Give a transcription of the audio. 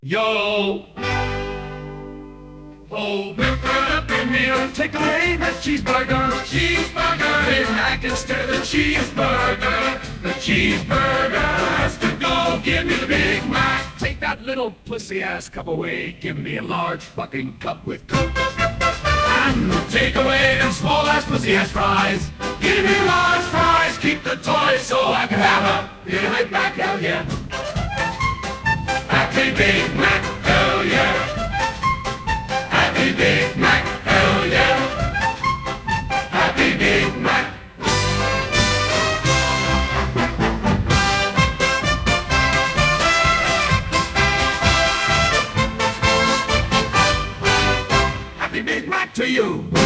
Yo! Oh, Happy Meal, take away that cheeseburger. Cheeseburger! Big Mac instead of the cheeseburger. The cheeseburger has to go. Give me the Big Mac. Take that little pussy-ass cup away. Give me a large fucking cup with Coke. And take away them small-ass pussy-ass fries. Give me large fries. Keep the toys so I can have a Big Mac, hell yeah. Happy Big Mac, hell yeah. Happy Big Mac, hell yeah. Happy Big Mac. Happy Big Mac to you.